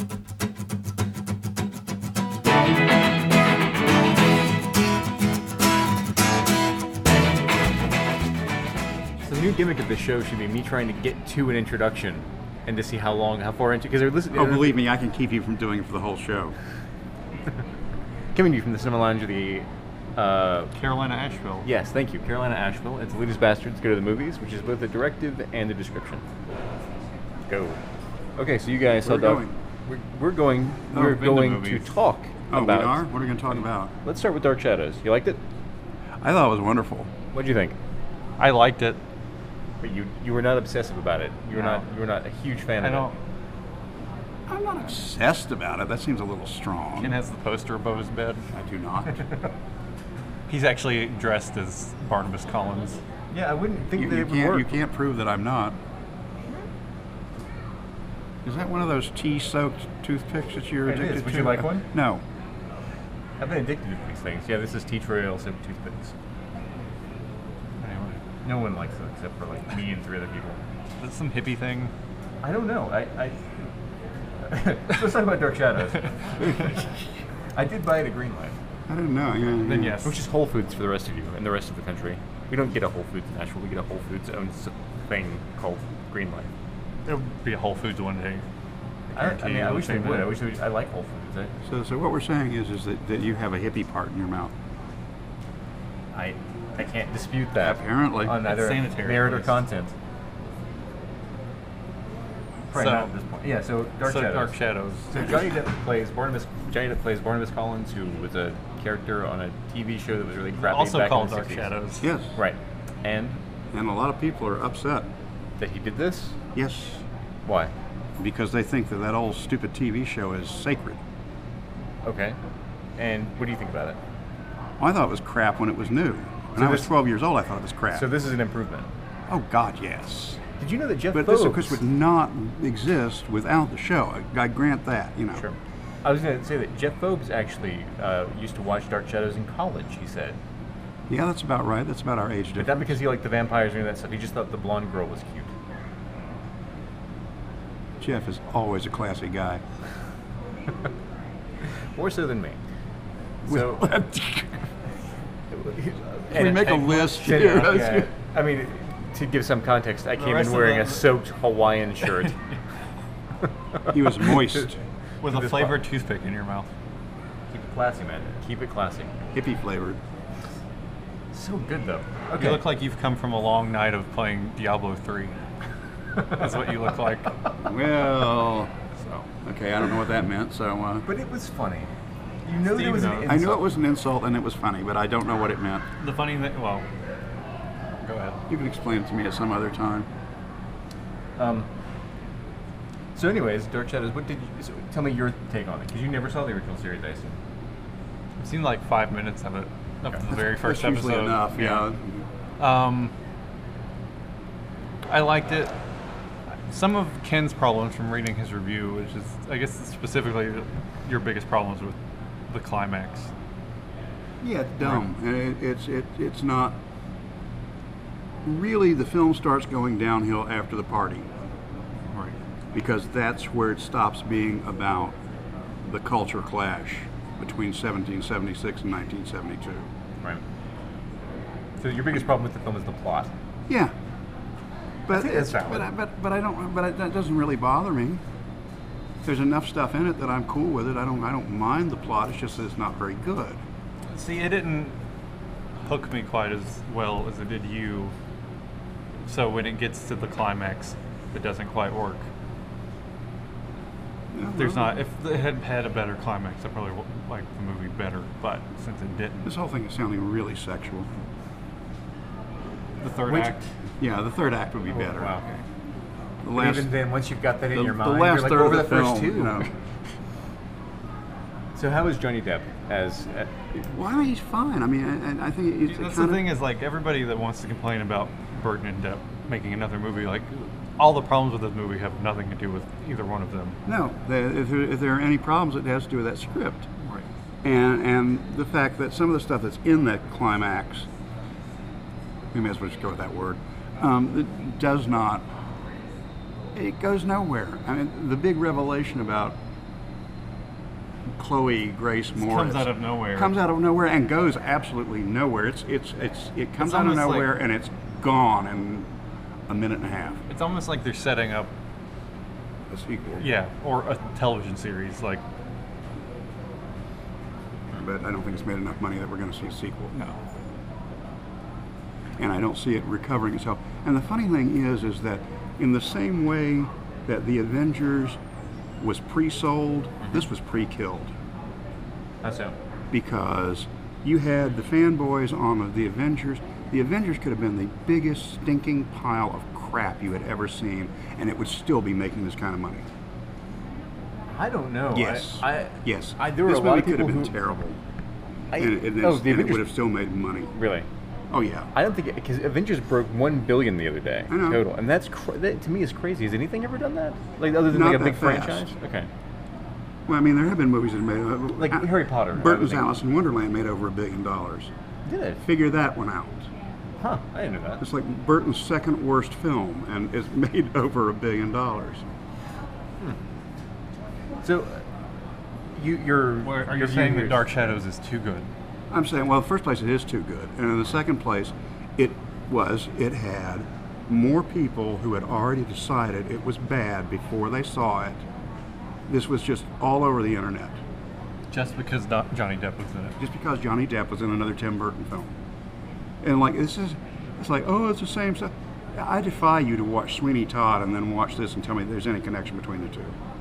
The new gimmick of the show should be me trying to get to an introduction and to see how far into, because they're listening. Oh, believe me, I can keep you from doing it for the whole show. Coming to you from the Cinema Lounge of the Carolina Asheville. Yes, thank you, Carolina Asheville. It's Elitist Bastards Go to the Movies, which is both the directive and the description. Go. Okay, so you guys We're held up. going. We're going. Oh, We're we've been to going to movies. talk Oh, about. we are? What are we going to talk about? Let's start with Dark Shadows. You liked it? I thought it was wonderful. What'd you think? I liked it. But you were not obsessive about it. You were No. not a huge fan I of don't. I'm not obsessed about it. That seems a little strong. Ken has the poster above his bed. I do not. He's actually dressed as Barnabas Collins. it. Yeah, I wouldn't think you, that you it would can't, work. you can't prove that I'm not. Is that one of those tea-soaked toothpicks that you're It is. addicted to? Would you like one? No. I've been addicted to these things. Yeah, this is tea tree oil soap toothpicks. Anyway, No one likes them except for like me and three other people. is this some hippie thing? I don't know. Let's talk about Dark Shadows. I did buy it at Greenlight, I didn't know. Yeah, Then yeah. yes. which is Whole Foods for the rest of you and the rest of the country. We don't get a Whole Foods in Nashville. We get a Whole Foods owned thing called Greenlight. It would be a Whole Foods one day. I wish they would. I like Whole Foods. So what we're saying is that you have a hippie part in your mouth. I can't dispute that. Apparently. On either sanitary, merit or please. content. Probably So- not at this point. Yeah. So Dark So Shadows. Dark Shadows. So Johnny Depp plays Barnabas Collins, who was a character on a TV show that was really crappy. Also back called in the Dark 60s. Shadows. Yes. Right. And And a lot of people are upset. that he did this. Yes. Why? Because they think that old stupid TV show is sacred. Okay. And what do you think about it? I thought it was crap when it was new. When So I was this- 12 years old, I thought it was crap. So this is an improvement. Oh, God, yes. Did you know that Jeff But Fobbs... this, of course, would not exist without the show. I grant that, you know. Sure. I was going to say that Jeff Fobbs actually used to watch Dark Shadows in college, he said. Yeah, that's about right. That's about our age But not difference. because he liked the vampires or any of that stuff. He just thought the blonde girl was cute. Jeff is always a classy guy. More so than me. So... Can we make a list Shit, here? yeah. I mean, to give some context, I came rest in of wearing the- a soaked Hawaiian shirt. He was moist. With To a this flavored toothpick in your mouth. Keep it classy, man. Keep it classy. Hippie flavored. So good, though. You look like you've come from a long night of playing Diablo 3. That's what you look like. Well, So. okay, I don't know what that meant, so... But it was funny. You know there Steve was an knows. insult. I knew it was an insult and it was funny, but I don't know what it meant. The funny thing, well, go ahead. You can explain it to me at some other time. So anyways, Dark Shadows, tell me your take on it, because you never saw the original series, I assume. I've seen like 5 minutes of it, of the very first That's usually episode. enough, yeah. I liked it. Some of Ken's problems from reading his review, which is, I guess, specifically your biggest problems with the climax. Yeah, it's dumb. And it's not... Really, the film starts going downhill after the party. Right. Because that's where it stops being about the culture clash between 1776 and 1972. Right. So your biggest problem with the film is the plot. Yeah. But think that's valid. that doesn't really bother me. There's enough stuff in it that I'm cool with it. I don't mind the plot. It's just that it's not very good. See, it didn't hook me quite as well as it did you. So when it gets to the climax, it doesn't quite work. There's not. If it had had a better climax, I probably would like the movie better. But since it didn't, This whole thing is sounding really sexual. the third Which- act. Yeah, the third act would be better. Wow. The But last, even then, once you've got that in your the mind, last you're like third over of the the first film, two. you know. So how is Johnny Depp as... Well, he's fine. I mean, I think it's That's kind the thing is, like, everybody that wants to complain about Burton and Depp making another movie, like, all the problems with this movie have nothing to do with either one of them. No, if there are any problems, it has to do with that script. Right. And the fact that some of the stuff that's in that climax, we may as well just go with that word, it does not, it goes nowhere. I mean, the big revelation about Chloe Grace Moretz. Comes out of nowhere. Comes out of nowhere and goes absolutely nowhere. It comes out of almost nowhere like- and it's gone in a minute and a half. It's almost like they're setting up, A sequel. yeah, or a television series. Like, But I don't think it's made enough money that we're going to see a sequel. no. And I don't see it recovering itself. And the funny thing is that in the same way that the Avengers was pre-sold, this was pre-killed. How so? Because you had the fanboys on the Avengers. The Avengers could have been the biggest stinking pile of crap you had ever seen, and it would still be making this kind of money. I don't know. Yes. Yes. There were this a lot movie of could people have been who terrible. I, And the it Avengers would have still made money. really. Oh, yeah. I don't think because Avengers broke 1 billion the other day I know. total, and that to me is crazy. Has anything ever done that? Like other than Not like a big that fast. franchise? Okay. Well, I mean, there have been movies that made... Like Harry Potter, I would Burton's think. Alice in Wonderland made over $1 billion. Did it? Figure that one out. Huh? I didn't know that. It's like Burton's second worst film, and it's made over $1 billion. So, you're Are you you're saying that viewing- Dark Shadows is too good? I'm saying, well, in the first place, it is too good. And in the second place, it had more people who had already decided it was bad before they saw it. This was just all over the internet. Just because Johnny Depp was in it. Just because Johnny Depp was in another Tim Burton film. And like, it's like, oh, it's the same stuff. I defy you to watch Sweeney Todd and then watch this and tell me there's any connection between the two.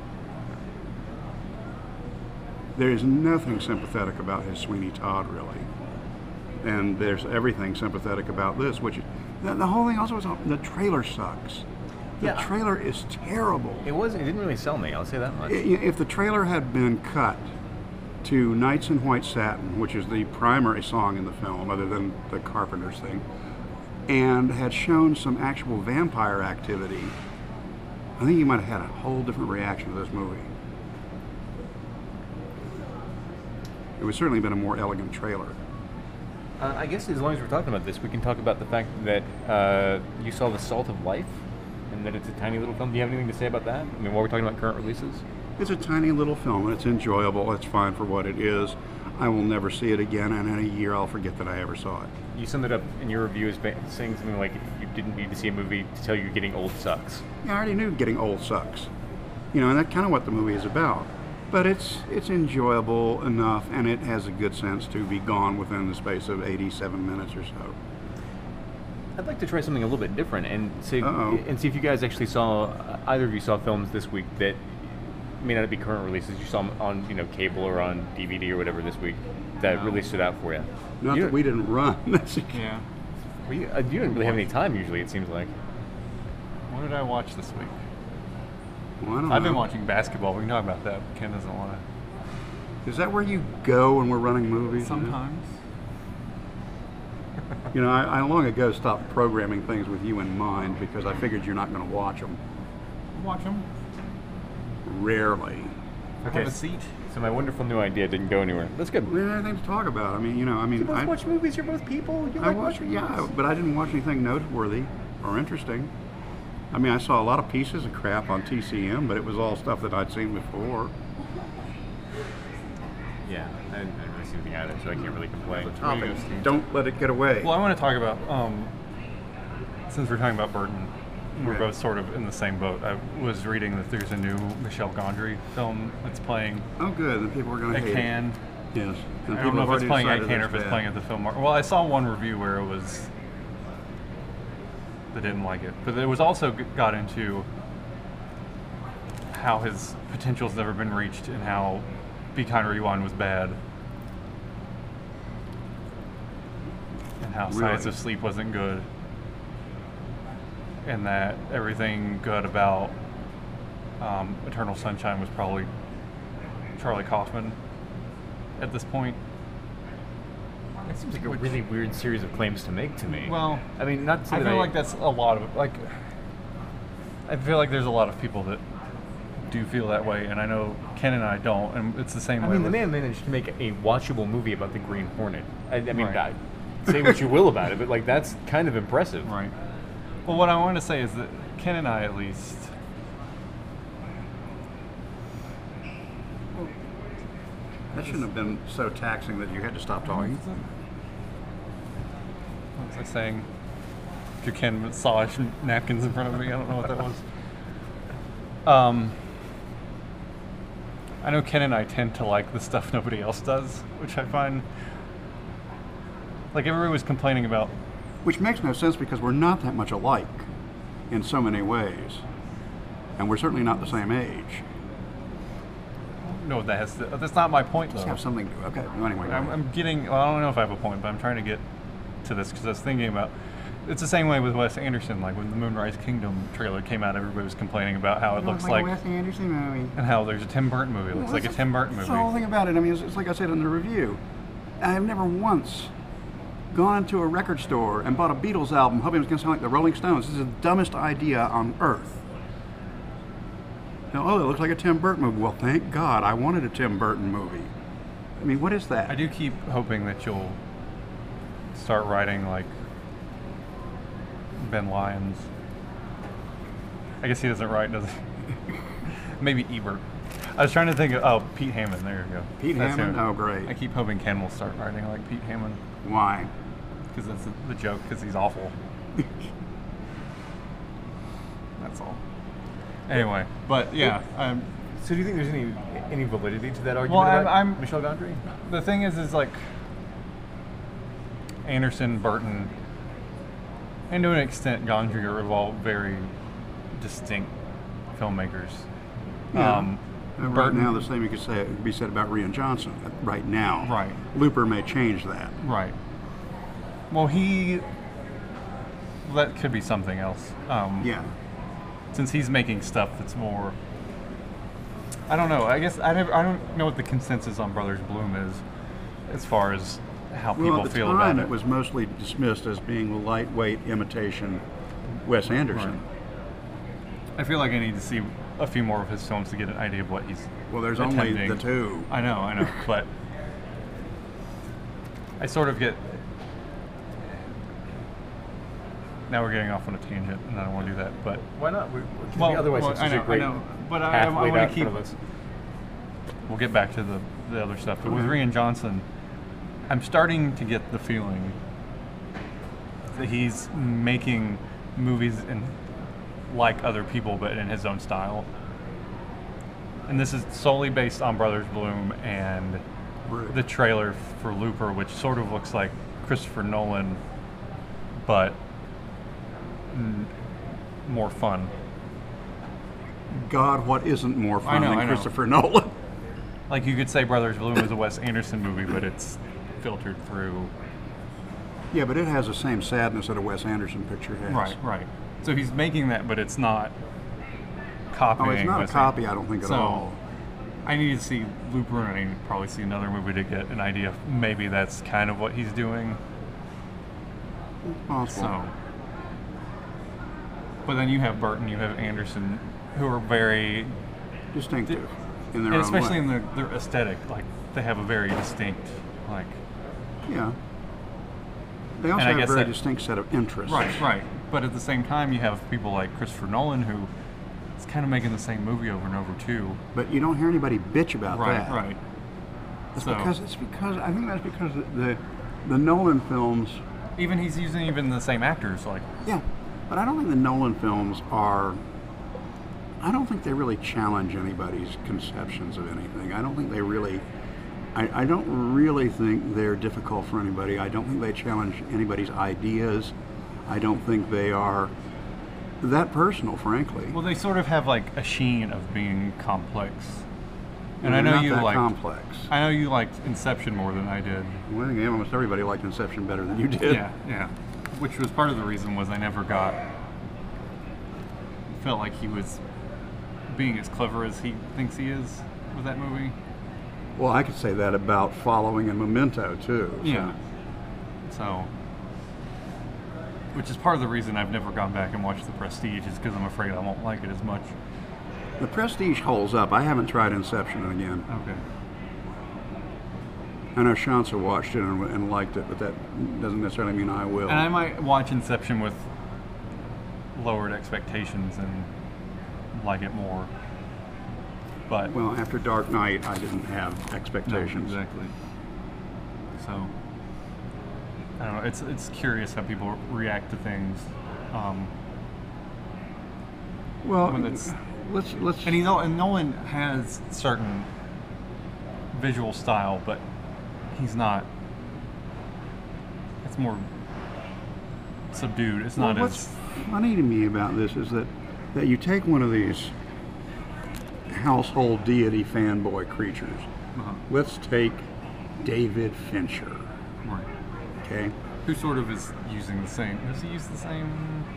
There is nothing sympathetic about his Sweeney Todd, really. And there's everything sympathetic about this, which the whole thing also was the trailer sucks. The Yeah. trailer is terrible. It didn't really sell me. I'll say that much. If the trailer had been cut to Nights in White Satin, which is the primary song in the film, other than the Carpenters thing, and had shown some actual vampire activity, I think you might have had a whole different reaction to this movie. It would certainly been a more elegant trailer. I guess as long as we're talking about this, we can talk about the fact that you saw The Salt of Life, and that it's a tiny little film. Do you have anything to say about that? I mean, while we're talking about current releases? It's a tiny little film, and it's enjoyable. It's fine for what it is. I will never see it again, and in a year I'll forget that I ever saw it. You summed it up in your review as saying something like you didn't need to see a movie to tell you getting old sucks. Yeah, I already knew getting old sucks. You know, and that's kind of what the movie is about. But it's enjoyable enough, and it has a good sense to be gone within the space of 87 minutes or so. I'd like to try something a little bit different and see Uh-oh. if you guys actually saw either of you saw films this week that may not be current releases. You saw them on cable or on DVD or whatever this week that No. really stood out for you. Not You that we didn't run. That's Yeah. you didn't really have any time usually. It seems like. What did I watch this week? Well, I don't I've been know. watching basketball. We can talk about that. Ken doesn't want to. Is that where you go when we're running movies? Sometimes. You know, I long ago stopped programming things with you in mind because I figured you're not going to watch them. Watch them. Rarely. Have a seat. So my wonderful new idea didn't go anywhere. That's good. We didn't have anything to talk about. I mean, You both I watch movies. You're both people. You I like watched, watching yeah, movies. but I didn't watch anything noteworthy or interesting. I mean, I saw a lot of pieces of crap on TCM, but it was all stuff that I'd seen before. Yeah, I didn't really see anything either, so I can't really complain. Topic. go, Steve. Don't let it get away. Well, I want to talk about, since we're talking about Burton, we're Yeah. both sort of in the same boat. I was reading that there's a new Michel Gondry film that's playing Oh, good. Then people are going to at hate Cannes. it. Yes. And I people don't know have if it's already playing at decided Cannes or if it's it's bad. playing at the Film Market. Well, I saw one review where it was, they didn't like it. But it was also got into how his potential's never been reached and how Be Kind Rewind was bad. And how Science Really? of Sleep wasn't good. And that everything good about Eternal Sunshine was probably Charlie Kaufman at this point. That seems like a really weird series of claims to make to me. Well, I mean, not to say I that feel like that's a lot of I feel like there's a lot of people that do feel that way, and I know Ken and I don't, and it's the same I way. mean, the with- man managed to make a watchable movie about the Green Hornet. I mean, Right. say what you will about it, but like that's kind of impressive. Right. Well, what I want to say is that Ken and I, at least, That shouldn't have been so taxing that you had to stop talking. What was I saying? If you can massage napkins in front of me, I don't know what that was. I know Ken and I tend to like the stuff nobody else does, which I find like everybody was complaining about. Which makes no sense because we're not that much alike in so many ways. And we're certainly not the same age. No, that's not my point though. Just have something to do. Okay, well, anyway. I'm getting. Well, I don't know if I have a point, but I'm trying to get to this because I was thinking about. It's the same way with Wes Anderson. Like when the Moonrise Kingdom trailer came out, everybody was complaining about how it looks like a Wes Anderson movie. and how there's a Tim Burton movie. It looks like a Tim Burton movie. That's the whole thing about it. I mean, it's like I said in the review. I have never once gone to a record store and bought a Beatles album hoping it was going to sound like the Rolling Stones. This is the dumbest idea on earth. Oh, it looks like a Tim Burton movie. Well, thank God. I wanted a Tim Burton movie. I mean, what is that? I do keep hoping that you'll start writing like Ben Lyons. I guess he doesn't write, does he? Maybe Ebert. I was trying to think of, Pete Hammond, there you go. Pete That's Hammond? him. Oh, great. I keep hoping Ken will start writing like Pete Hammond. Why? Because that's the joke, because he's awful. That's all. Anyway, but yeah. So do you think there's any validity to that argument Well, about I'm Michel Gondry? The thing is like Anderson, Burton, and to an extent Gondry are all very distinct filmmakers. Yeah. Right Burton- now, the same you could be said about Rian Johnson. Right now, Right. Looper may change that. Right. Well, that could be something else. Yeah. Since he's making stuff that's more. I don't know. I guess I don't know what the consensus on Brothers Bloom is, as far as how Well, people at the feel time, about it was mostly dismissed as being lightweight imitation Wes Anderson. Right. I feel like I need to see a few more of his films to get an idea of what he's. Well, there's attempting. only the two. I know, but I sort of get. Now we're getting off on a tangent, and I don't want to do that. But Why not? Otherwise, it's I such know, a great I know, but I path laid want out to in keep. front of us. We'll get back to the other stuff. But with Okay. Rian Johnson, I'm starting to get the feeling that he's making movies like other people, but in his own style. And this is solely based on Brothers Bloom and Right. the trailer for Looper, which sort of looks like Christopher Nolan, but more fun. God, what isn't more fun I than know. Christopher Nolan? Like you could say Brothers Bloom is a Wes Anderson movie, but it's filtered through. Yeah, but it has the same sadness that a Wes Anderson picture has. Right. So he's making that, but it's not copying. Oh, it's not a Wes copy, I don't think, at So, all. I need to see Looper, and I need to probably see another movie to get an idea of maybe that's kind of what he's doing. Possible. So, but then you have Burton, you have Anderson, who are very, Distinctive in their and own especially way. in their aesthetic, like they have a very distinct, like. Yeah. They also And I have a guess very that- distinct set of interests. Right. But at the same time, you have people like Christopher Nolan who is kind of making the same movie over and over too. But you don't hear anybody bitch about that. Right. It's So- because I think that's because the Nolan films. Even he's using even the same actors, like. Yeah, but I don't think the Nolan films are. I don't think they really challenge anybody's conceptions of anything. I don't think they really. I don't really think they're difficult for anybody. I don't think they challenge anybody's ideas. I don't think they are that personal, frankly. Well, they sort of have like a sheen of being complex. And I They're know not you that like. complex. I know you liked Inception more than I did. Well, I think almost everybody liked Inception better than you did. Yeah. Which was part of the reason was I never felt like he was being as clever as he thinks he is with that movie. Well, I could say that about Following and Memento too. So. Yeah. So, which is part of the reason I've never gone back and watched The Prestige, is because I'm afraid I won't like it as much. The Prestige holds up. I haven't tried Inception again. Okay. I know Shansa watched it and liked it, but that doesn't necessarily mean I will. And I might watch Inception with lowered expectations and like it more. but Well, after Dark Knight, I didn't have no, expectations. exactly. So I don't know. It's curious how people react to things. Well, When it's- let's And and Nolan has certain visual style, but he's not. It's more subdued. It's not what's as. funny to me about this is that you take one of these household deity fanboy creatures. Uh-huh. Let's take David Fincher. Right. Okay. Who sort of is using the same? Does he use the same?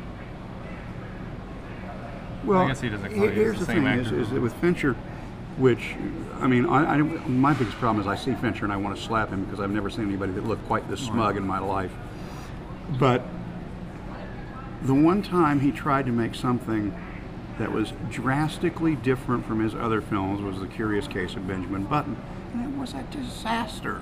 Well, I guess he doesn't quite use here's the the same thing: actor. is that with Fincher, which I mean, my biggest problem is I see Fincher and I want to slap him because I've never seen anybody that looked quite this smug in my life. But the one time he tried to make something that was drastically different from his other films was The Curious Case of Benjamin Button, and it was a disaster,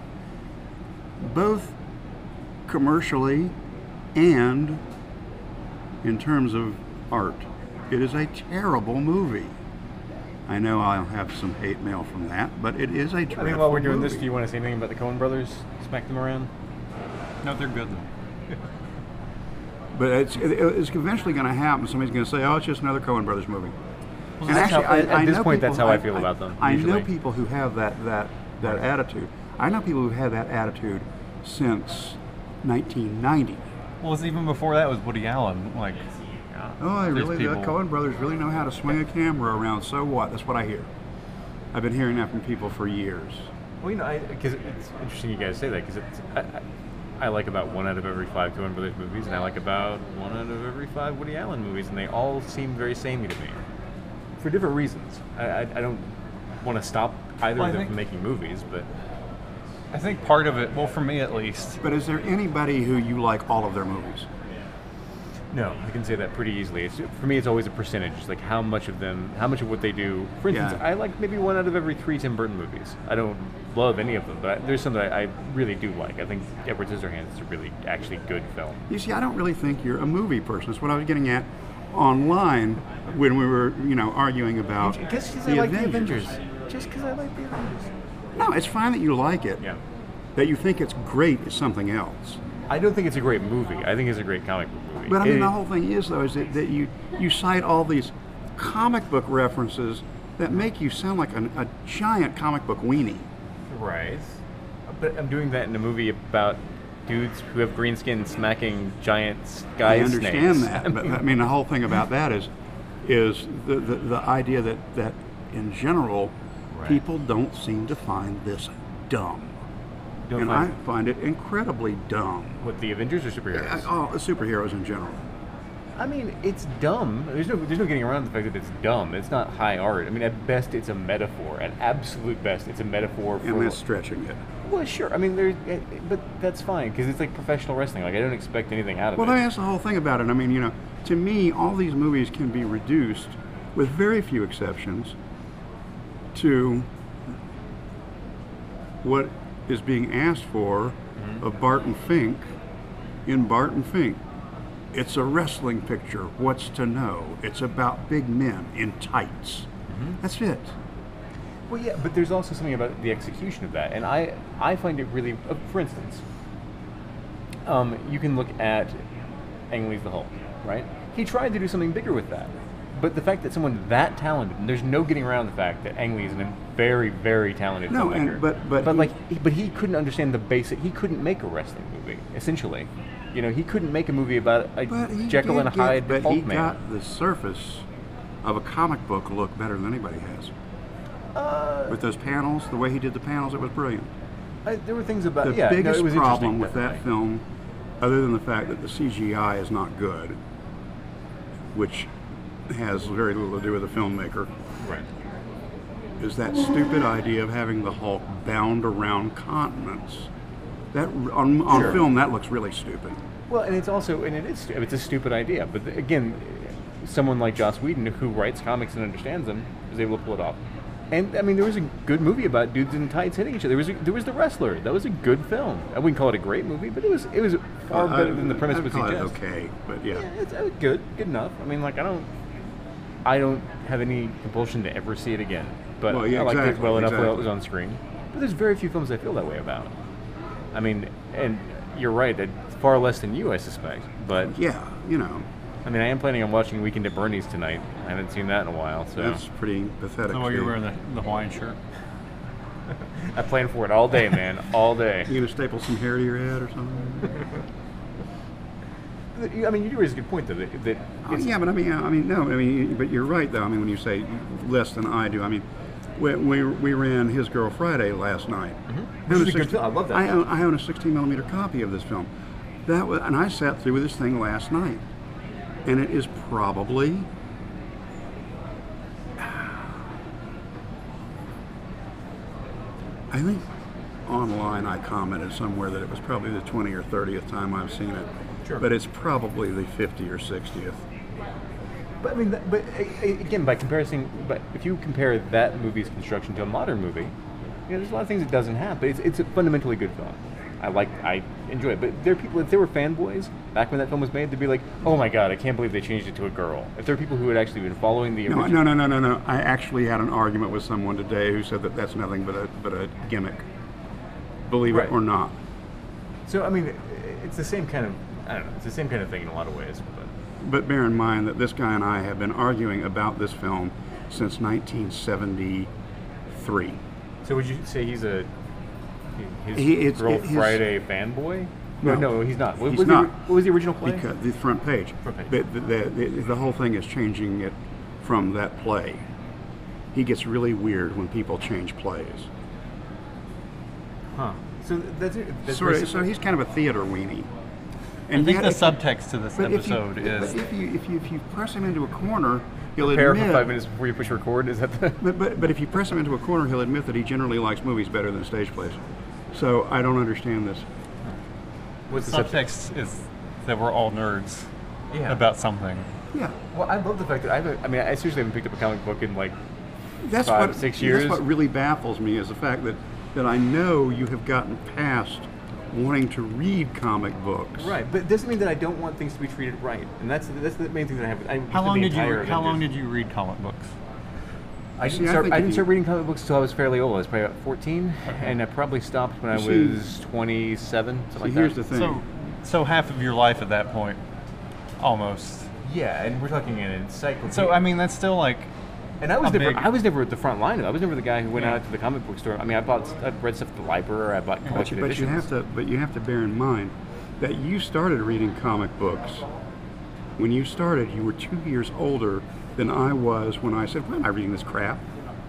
both commercially and in terms of art. It is a terrible movie. I know I'll have some hate mail from that, but it is a dreadful I think while we're doing this, movie. do you want to say anything about the Coen brothers? Smack them around? No, they're good though. But it's eventually going to happen. Somebody's going to say, "Oh, it's just another Coen Brothers movie." Well, that's how- at this know point, that's people- how I feel about them, I know usually. people who have that attitude. I know people who have that attitude since 1990. Well, it's even before that was Woody Allen. Like, Oh, There's the people- Coen Brothers really know how to swing a camera around. So what? That's what I hear. I've been hearing that from people for years. Well, you know, because it's interesting you guys say that, because I like about 1 out of every 5 Coen Brothers movies, and I like about 1 out of every 5 Woody Allen movies, and they all seem very samey to me, for different reasons. I don't want to stop either Well, I of them think- from making movies, but I think part of it, well, for me at least, But is there anybody who you like all of their movies? no, I can say that pretty easily. For me, it's always a percentage, like how much of what they do. For instance, Yeah. I like maybe 1 out of every 3 Tim Burton movies. I don't love any of them, but there's some that I really do like. I think Edward Scissorhands is a really actually good film. You see, I don't really think you're a movie person. That's what I was getting at online when we were, arguing about Just because I like the Avengers. Just because I like the Avengers. No, it's fine that you like it. Yeah. That you think it's great is something else. I don't think it's a great movie. I think it's a great comic book movie. But I mean, the whole thing is, though, is that you cite all these comic book references that make you sound like a giant comic book weenie. Right. But I'm doing that in a movie about dudes who have green skin smacking giant sky I understand snakes. that, but I mean, the whole thing about that is the idea that in general, Right. people don't seem to find this dumb. Don't And find- I find it incredibly dumb. What, the Avengers or superheroes? Superheroes in general. I mean, it's dumb. There's no getting around the fact that it's dumb. It's not high art. I mean, at best, it's a metaphor. At absolute best, it's a metaphor for. And that's stretching it. Well, sure. I mean, but that's fine because it's like professional wrestling. Like, I don't expect anything out of Well, it. that's the whole thing about it. I mean, to me, all these movies can be reduced, with very few exceptions, to what is being asked for of Barton Fink in Barton Fink. It's a wrestling picture. What's to know? It's about big men in tights. That's it. Well, yeah, but there's also something about the execution of that, and I find it really. For instance, you can look at Ang Lee's The Hulk, right? He tried to do something bigger with that, but the fact that someone that talented, and there's no getting around the fact that Ang Lee is a very, very talented No, filmmaker. and- but he couldn't understand the basic. He couldn't make a wrestling movie. Essentially, he couldn't make a movie about a But he Jekyll did and Hyde but Hulk he man. got the surface of a comic book look better than anybody has. With those panels, the way he did the panels, it was brilliant. There were things about The it biggest was problem interesting, with that definitely. film, other than the fact that the CGI is not good, which has very little to do with the filmmaker, Right. is that stupid idea of having the Hulk bound around continents. That on Sure. film, that looks really stupid. Well, and it's a stupid idea. But again, someone like Joss Whedon, who writes comics and understands them, is able to pull it off. And I mean, there was a good movie about dudes in tights hitting each other. There was The Wrestler. That was a good film. I wouldn't call it a great movie, but it was far better than the premise I'd would call it suggest. okay, but yeah. Yeah, it's good enough. I mean, like I don't. I don't have any compulsion to ever see it again. But Well, yeah, I liked it exactly, well enough while it exactly. was on screen. But there's very few films I feel that way about. I mean, and you're right, that far less than you, I suspect. But Yeah, you know, I mean, I am planning on watching Weekend at Bernie's tonight. I haven't seen that in a while, so that's pretty pathetic. So while you're too. wearing the Hawaiian shirt. I plan for it all day, man, all day. You gonna staple some hair to your head or something? I mean, you do raise a good point, though. That Oh, yeah, but but you're right though. I mean, when you say less than I do, I mean, we ran His Girl Friday last night. Mm-hmm. Which is a good film. I love that I film. own a 16mm copy of this film. And I sat through this thing last night, and it is probably. I think online I commented somewhere that it was probably the 20th or 30th time I've seen it. Sure. But it's probably the 50th or 60th. But I mean, again, by comparison, but if you compare that movie's construction to a modern movie, you know, there's a lot of things it doesn't have. But it's a fundamentally good film. I enjoy it. But there are people, if they were fanboys back when that film was made, they'd be like, "Oh my God, I can't believe they changed it to a girl." If there are people who had actually been following the No, original, no. I actually had an argument with someone today who said that that's nothing but a gimmick. Believe Right. it or not. So I mean, it's the same kind of, I don't know, it's the same kind of thing in a lot of ways. But bear in mind that this guy and I have been arguing about this film since 1973. So would you say he's his It's- Girl his- Friday fanboy? No. No, he's not. What He's was not. what was the original play? Because the front page. Front page. The whole thing is changing it from that play. He gets really weird when people change plays. Huh. So that's it. That's So basically- he's kind of a theater weenie. I think yet the if- subtext to this but if you- episode is but if you press him into a corner, he'll prepare admit. for 5 minutes before you push record. Is that the? But if you press him into a corner, he'll admit that he generally likes movies better than stage plays. So I don't understand this. What's the subtext? subtext is that we're all nerds Yeah. about something. Yeah, Well, I love the fact that I seriously haven't picked up a comic book in like that's 5, what 6 years. That's what really baffles me is the fact that I know you have gotten past wanting to read comic books. Right, but it doesn't mean that I don't want things to be treated right, and that's the main thing that I have. How long did you read comic books? I See, didn't I start. think I if didn't you- start reading comic books until I was fairly old. I was probably about 14, and I probably stopped when I see- was 27, something like Here's that. the thing. So half of your life at that point, almost. Yeah, and we're talking an encyclopedia. So I mean, that's still like. and I was a never. big- I was never at the front line. I was never the guy who went Yeah. out to the comic book store. I mean, I've read stuff at the library. I bought collected But you editions. have to bear in mind that you started reading comic books when you started. You were 2 years older than I was when I said, "Why am I reading this crap?"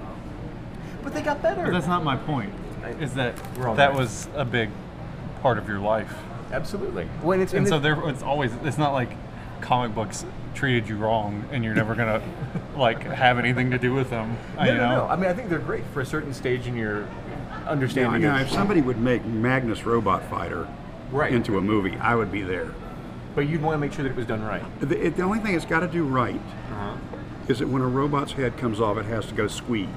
But they got better. But that's not my point. Is that We're all that nerds. was a big part of your life, Absolutely. Well, it's and so there it's always. It's not like comic books treated you wrong, and you're never gonna like have anything to do with them. No. I mean, I think they're great for a certain stage in your understanding. Now, of, if somebody would make Magnus Robot Fighter Right. into a movie, I would be there. But you'd want to make sure that it was done right. The only thing it's got to do right Uh-huh. is that when a robot's head comes off, it has to go squee.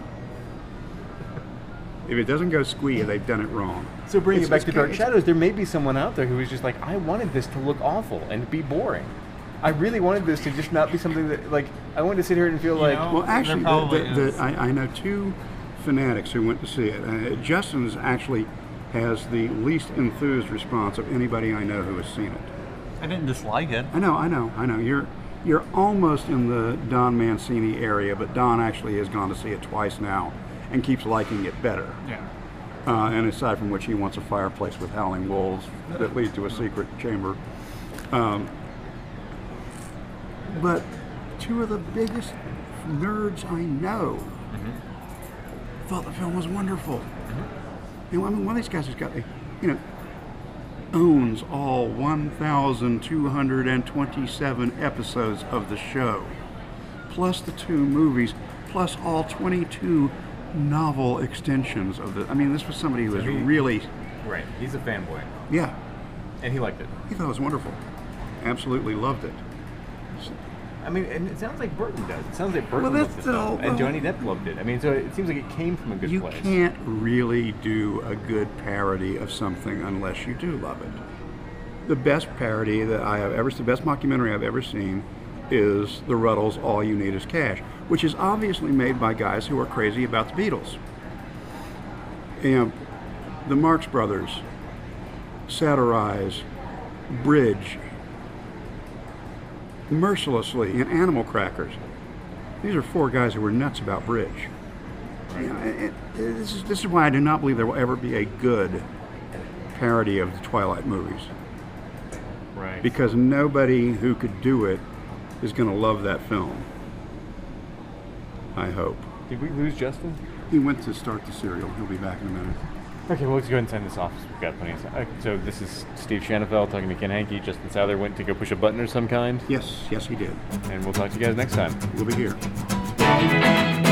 If it doesn't go squee, they've done it wrong. So bringing it back to Dark it's- Shadows, there may be someone out there who is just like, I wanted this to look awful and be boring. I really wanted this to just not be something that, like, I wanted to sit here and feel like, know, Well, actually, there probably is. I know two fanatics who went to see it. Justin's actually has the least enthused response of anybody I know who has seen it. I didn't dislike it. I know. You're almost in the Don Mancini area, but Don actually has gone to see it twice now and keeps liking it better. Yeah. And aside from which, he wants a fireplace with howling wolves that lead to a secret chamber. But two of the biggest nerds I know thought the film was wonderful. You know, I mean, one of these guys has got, owns all 1,227 episodes of the show, plus the 2 movies, plus all 22 novel extensions of the. I mean, this was somebody who was really, right, he's a fanboy. yeah, And he liked it. he thought it was wonderful. Absolutely loved it. I mean, and it sounds like Burton does. It sounds like Burton Well, loved that's it, the though. whole- And Johnny Depp loved it. I mean, so it seems like it came from a good You place. can't really do a good parody of something unless you do love it. The best parody that I have ever seen, the best mockumentary I've ever seen, is the Ruddles' All You Need Is Cash, which is obviously made by guys who are crazy about the Beatles. And the Marx Brothers satirize bridge mercilessly in Animal Crackers. These are 4 guys who were nuts about bridge. You know, this is why I do not believe there will ever be a good parody of the Twilight movies. Right. Because nobody who could do it is going to love that film. I hope. Did we lose Justin? He went to start the cereal. He'll be back in a minute. Okay, well, let's go ahead and sign this off. We've got plenty of time. So this is Steve Shanafel talking to Ken Hankey. Justin Souther went to go push a button of some kind. Yes, he did. And we'll talk to you guys next time. We'll be here.